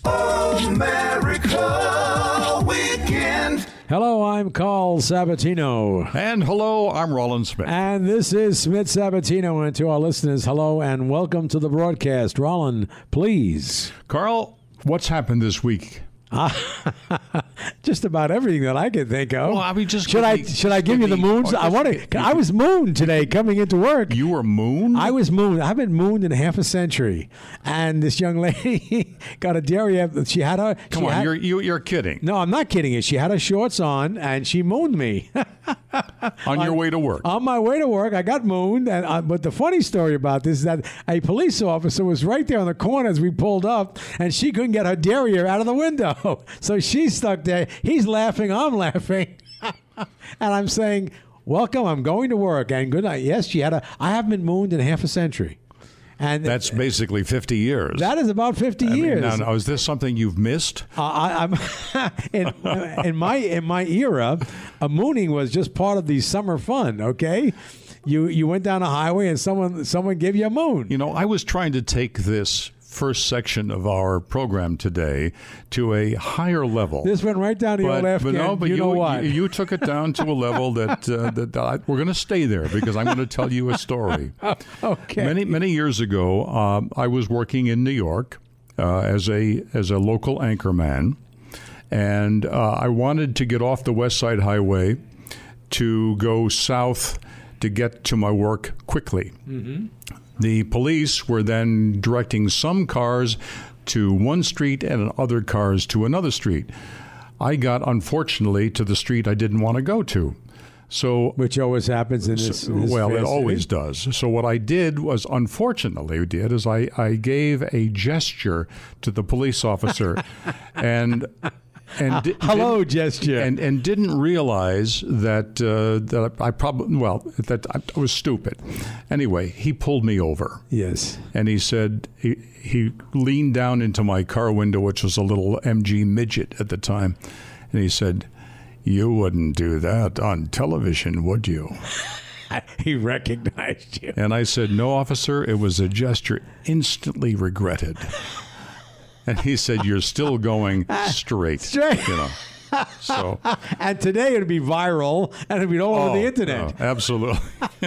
America Weekend. Hello, I'm Carl Sabatino. And hello, I'm Roland Smith. And this is Smith Sabatino. And to our listeners, hello and welcome to the broadcast. Roland, please. Carl, what's happened this week? Just about everything that I can think of. Well, I mean, just should I give you the moons? I was mooned today coming into work. You were mooned? I was mooned. I've been mooned in half a century. And this young lady got a dairy. She had her. Come on, you're kidding. No, I'm not kidding you. She had her shorts on and she mooned me. On your way to work. On my way to work, I got mooned. But the funny story about this is that a police officer was right there on the corner as we pulled up, and she couldn't get her derriere out of the window. So she's stuck there. He's laughing. I'm laughing. And I'm saying, welcome, I'm going to work. And good night. Yes, I haven't been mooned in half a century. And that's basically 50 years. That is about 50 years. Now, is this something you've missed? I'm in my era, a mooning was just part of the summer fun. Okay, you went down a highway and someone gave you a moon. You know, I was trying to take this first section of our program today to a higher level. This went right down to your left. But you know what? You took it down to a level that we're going to stay there because I'm going to tell you a story. Okay. Many years ago, I was working in New York as a local anchorman, and I wanted to get off the West Side Highway to go south to get to my work quickly. Mm-hmm. The police were then directing some cars to one street and other cars to another street. I got, unfortunately, to the street I didn't want to go to. Which always happens in this well, it always does. So what I did was, unfortunately, I gave a gesture to the police officer and hello gesture, and didn't realize that I was stupid. Anyway, he pulled me over. Yes, and he said he leaned down into my car window, which was a little MG midget at the time, and he said, "You wouldn't do that on television, would you?" He recognized you, and I said, "No, officer, it was a gesture instantly regretted." And he said, "You're still going straight." You know. So. And today it'd be viral and it'd be all over the internet. No, absolutely.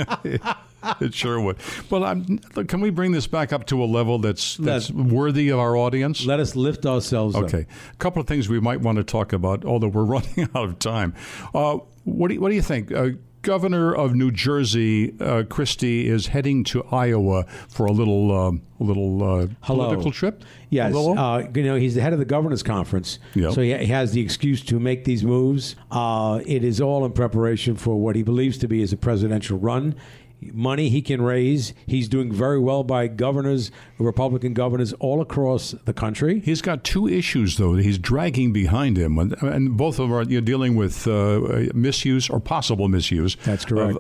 It sure would. Well, can we bring this back up to a level that's worthy of our audience? Let us lift ourselves up. Okay. A couple of things we might want to talk about, although we're running out of time. What do you think? Governor of New Jersey, Christie, is heading to Iowa for a little political trip. Yes, he's the head of the governor's conference, yep. So he has the excuse to make these moves. It is all in preparation for what he believes to be as a presidential run. Money he can raise. He's doing very well by Republican governors all across the country. He's got two issues, though, that he's dragging behind him, and both of them are dealing with misuse or possible misuse. That's correct.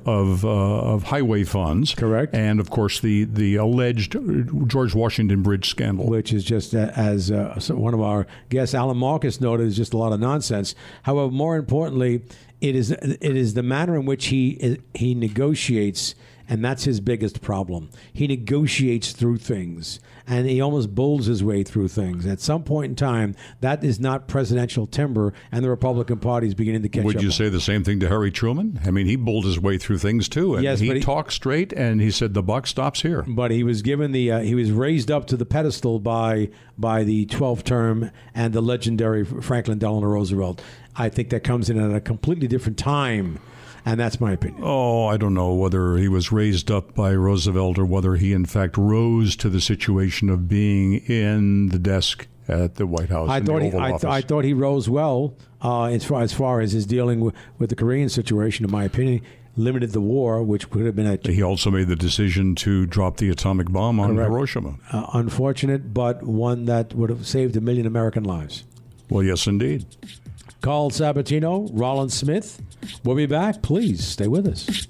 Of highway funds. Correct. And, of course, the alleged George Washington Bridge scandal. Which is just, as one of our guests, Alan Marcus, noted, is just a lot of nonsense. However, more importantly, it is the manner in which he negotiates. And that's his biggest problem. He negotiates through things, and he almost bulls his way through things. At some point in time, that is not presidential timber, and the Republican Party is beginning to catch up. Would you say the same thing to Harry Truman? I mean, he bulled his way through things, too. And yes, he talked straight, and he said the buck stops here. But he was given he was raised up to the pedestal by the 12th term and the legendary Franklin Delano Roosevelt. I think that comes in at a completely different time. And that's my opinion. Oh, I don't know whether he was raised up by Roosevelt or whether he, in fact, rose to the situation of being in the desk at the White House. I thought he rose well as far as his dealing with the Korean situation, in my opinion. Limited the war, which could have been He also made the decision to drop the atomic bomb on Hiroshima. Unfortunate, but one that would have saved 1 million American lives. Well, yes, indeed. Carl Sabatino, Roland Smith. We'll be back. Please stay with us.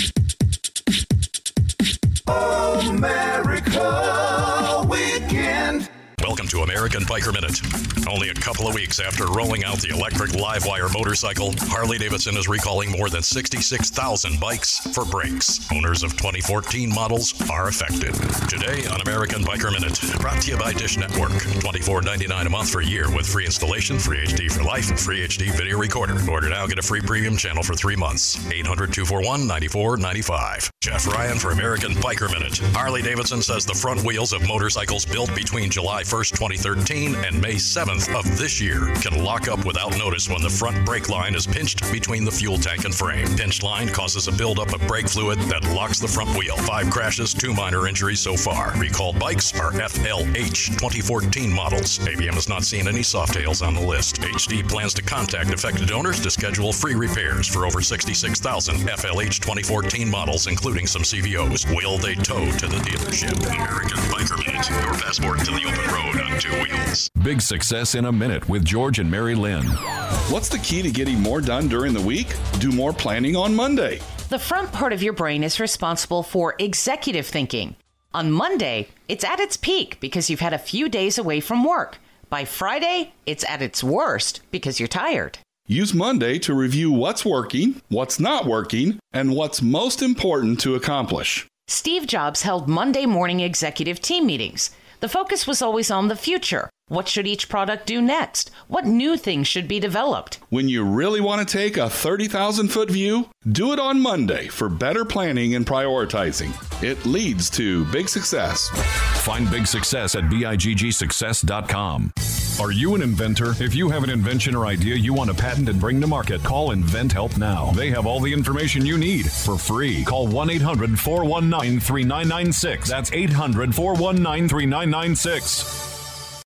America Weekend. Welcome to American Biker Minute. Only a couple of weeks after rolling out the electric Livewire motorcycle, Harley-Davidson is recalling more than 66,000 bikes for brakes. Owners of 2014 models are affected. Today on American Biker Minute, brought to you by Dish Network. $24.99 a month for a year with free installation, free HD for life, and free HD video recorder. Order now, get a free premium channel for 3 months. 800-241-9495. Jeff Ryan for American Biker Minute. Harley-Davidson says the front wheels of motorcycles built between July 1st, 2013 and May 7th of this year can lock up without notice when the front brake line is pinched between the fuel tank and frame. Pinched line causes a buildup of brake fluid that locks the front wheel. 5 crashes, 2 minor injuries so far. Recalled bikes are FLH 2014 models. ABM has not seen any Softails on the list. HD plans to contact affected owners to schedule free repairs for over 66,000 FLH 2014 models, including some CVOs. Will they tow to the dealership? American Biker Minute, your passport to the open road on 2 wheels. Big Success in a Minute with George and Mary Lynn. What's the key to getting more done during the week? Do more planning on Monday. The front part of your brain is responsible for executive thinking. On Monday, it's at its peak because you've had a few days away from work. By Friday, it's at its worst because you're tired. Use Monday to review what's working, what's not working, and what's most important to accomplish. Steve Jobs held Monday morning executive team meetings. The focus was always on the future. What should each product do next? What new things should be developed? When you really want to take a 30,000-foot view, do it on Monday for better planning and prioritizing. It leads to big success. Find Big Success at biggsuccess.com. Are you an inventor? If you have an invention or idea you want to patent and bring to market, call Invent Help now. They have all the information you need for free. Call 1-800-419-3996. That's 800-419-3996.